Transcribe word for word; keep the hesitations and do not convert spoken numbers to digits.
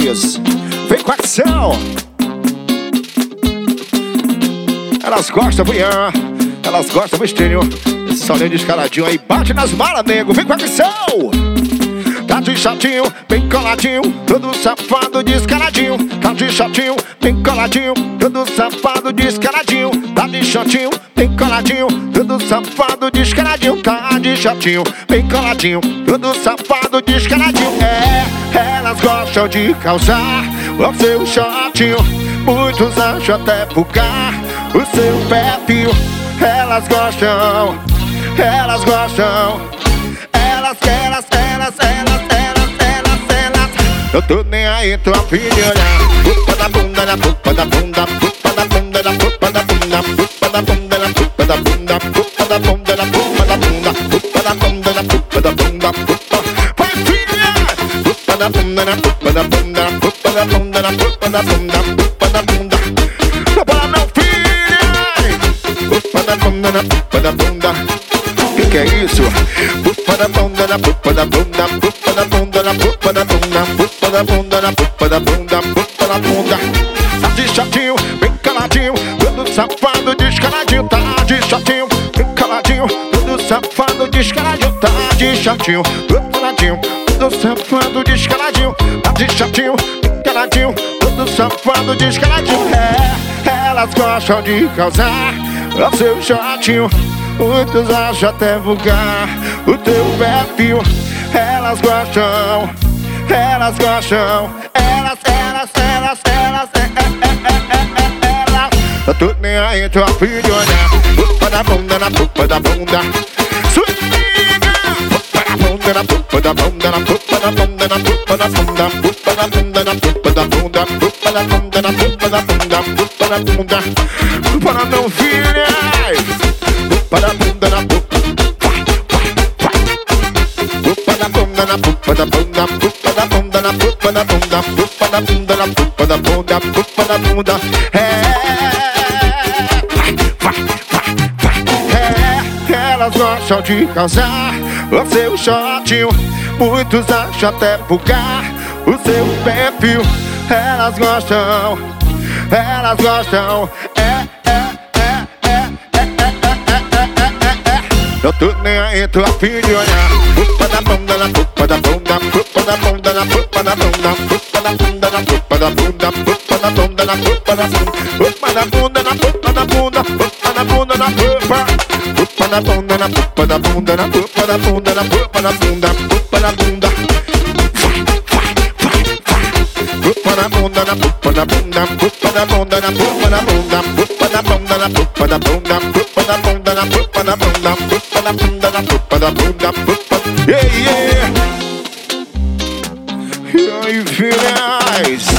ideias. Vem com a ação. Elas gostam, bunhã. Elas gostam do estilo. Esse solinho descaradinho aí. Bate nas malas, nego. Vem com a ação. Tá de chatinho, bem coladinho, todo safado descaradinho. Tá de chatinho, bem coladinho, todo safado descaradinho. Tá de chatinho, bem coladinho, todo safado descaradinho. Tá de chatinho, bem coladinho, todo safado descaradinho. É, elas gostam de causar o seu shortinho. Muitos acham até bugar o seu perfil. Elas gostam, elas gostam. Elas, elas, elas, elas, elas, elas, elas. Eu tô nem aí, tô a fim de olhar. Pupa da bunda, na pupa da bunda, pupa da bunda, na pupa da bunda, pupa da bunda, na pupa da bunda, pupa da bunda, na pupa da bunda, pupa da bunda, na pupa da bunda, pupa. Vai, filha! Pupa da bunda, na pupa da bunda, pupa da bunda, na pupa da bunda, pupa da bunda. Não para não, filha! Pupa da bunda, na pupa da bunda. Que que é isso? Pupa da bunda, na pupa da bunda, pupa da bunda, na pupa da bunda, pupa da bunda, na pupa da bunda, pupa da bunda. Tá de chatinho, bem caladinho, todo safado descaradinho. Tá de chatinho, bem caladinho, todo safado descaradinho. Tá de chatinho, todo caladinho, todo safado descaradinho. Tá de chatinho, bem caladinho, todo safado descaradinho. É, elas gostam de causar o seu chatinho. Muitos acham até vulgar o teu perfil. Elas gostam, elas gostam. Elas, elas, elas, elas, é, é, é, é, é, elas. Eu tô nem aí, tô a fim de olhar. Pupa da bunda, na pupa da bunda. Swinga! Pupa da bunda, na pupa da bunda, na pupa da bunda, na pupa da bunda. Pupa da bunda, na pupa da bunda. Pupa da bunda, na pupa da bunda. Pupa da bunda. Para não filha. Pupa da bunda na pupa, pupa da bunda na pupa da bunda, pupa da bunda na pupa da bunda, pupa da bunda na pupa da bunda, pupa da bunda. É, vai, vai, vai. É, elas gostam de causar o seu shortinho. Muitos acham até bugar o seu perfil. Elas gostam, elas gostam. É, eu tô nem aí, tô a fim de olhar. Pupa da bunda, na pupa da bunda, pupa da bunda, na pupa da bunda, pupa da bunda, na pupa da bunda, pupa da bunda, na pupa da bunda, pupa da bunda, na pupa da bunda, pupa da bunda, na pupa, pupa da bunda, na pupa da bunda, na pupa da bunda, na pupa da bunda, pupa da bunda. Pupa da bunda, na pupa da bunda, pupa da bunda, na pupa da bunda, pupa da bunda, na pupa da bunda, pupa da bunda, na pupa da bunda, pupa da bunda, na pupa da bunda, pupa. Yeah, yeah. E aí, filhas?